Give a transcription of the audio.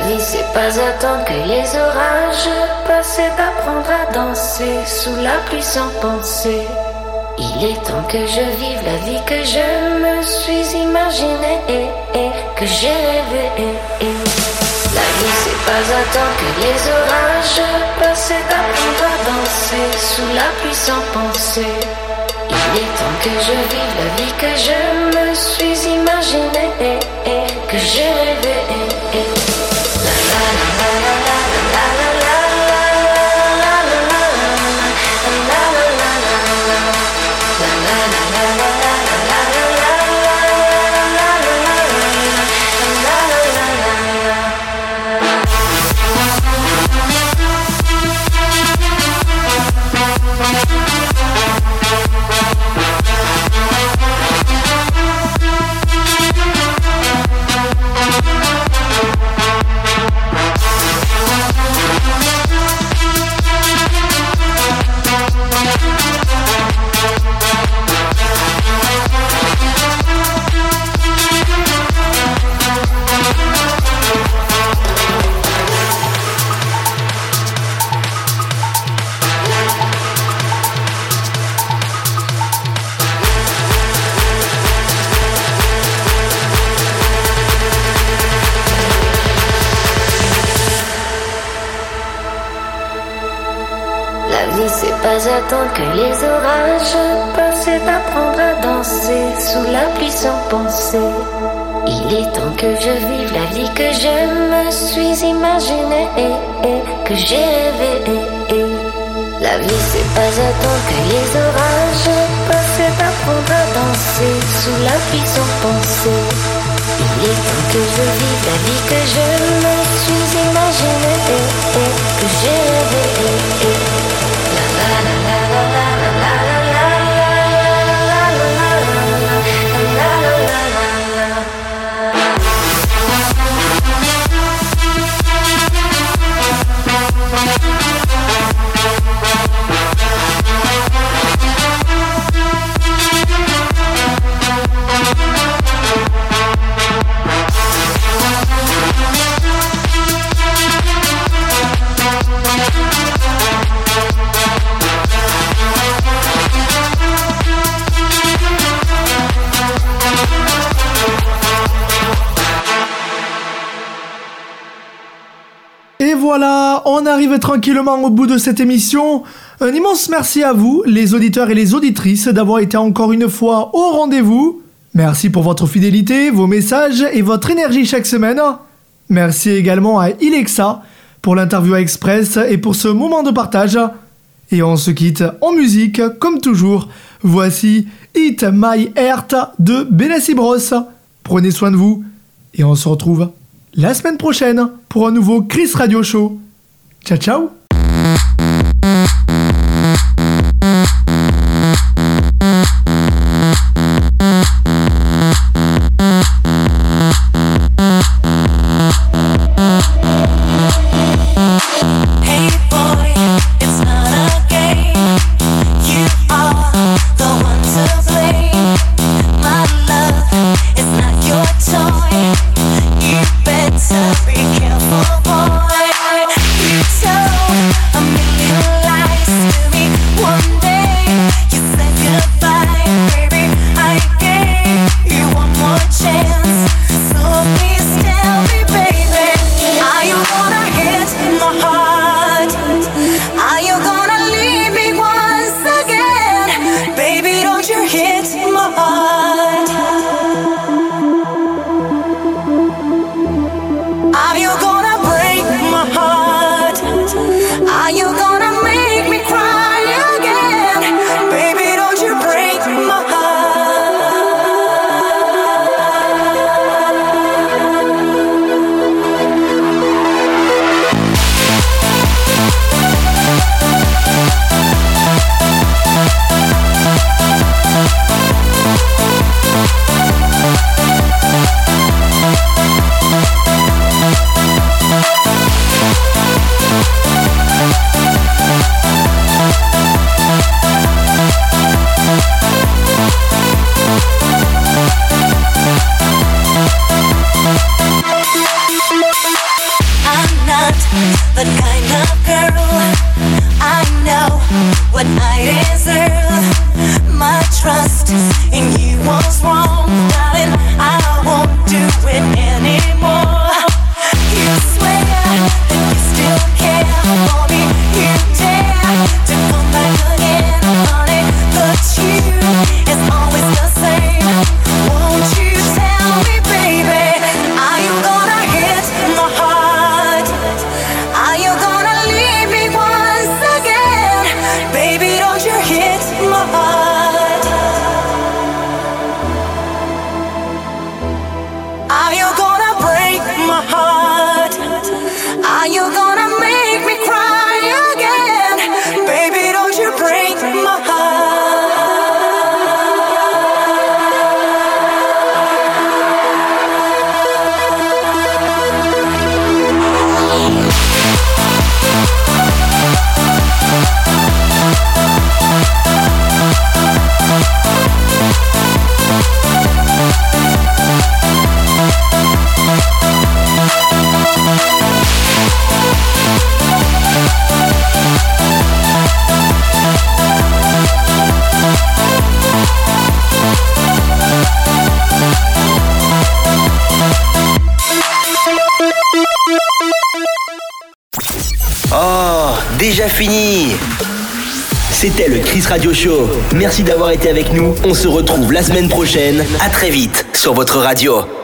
vie c'est pas attendre que les orages passent, c'est d'apprendre à danser sous la pluie sans penser. Il est temps que je vive la vie que je me suis imaginée et que j'ai rêvé. La vie c'est pas attendre que les orages passent, c'est d'apprendre à danser sous la pluie sans penser. Il est temps que je vive la vie que je me suis imaginée et que j'ai rêvé. La la la la la la la la. Attendre que les orages passent, d'apprendre à danser sous la pluie sans penser. Il est temps que je vive la vie que je me suis imaginée et que j'ai rêvé. La vie c'est pas attendre que les orages passent, d'apprendre à danser sous la pluie sans penser. Il est temps que je vive la vie que je me suis imaginée et que j'ai rêvé. Voilà, on arrive tranquillement au bout de cette émission. Un immense merci à vous, les auditeurs et les auditrices, d'avoir été encore une fois au rendez-vous. Merci pour votre fidélité, vos messages et votre énergie chaque semaine. Merci également à Ilexa pour l'interview express et pour ce moment de partage. Et on se quitte en musique, comme toujours. Voici Hit My Heart de Benassi Bros. Prenez soin de vous et on se retrouve la semaine prochaine pour un nouveau Chris Radio Show. Ciao ciao. Be careful, boy. So déjà fini. C'était le Chris Radio Show. Merci d'avoir été avec nous. On se retrouve la semaine prochaine. À très vite sur votre radio.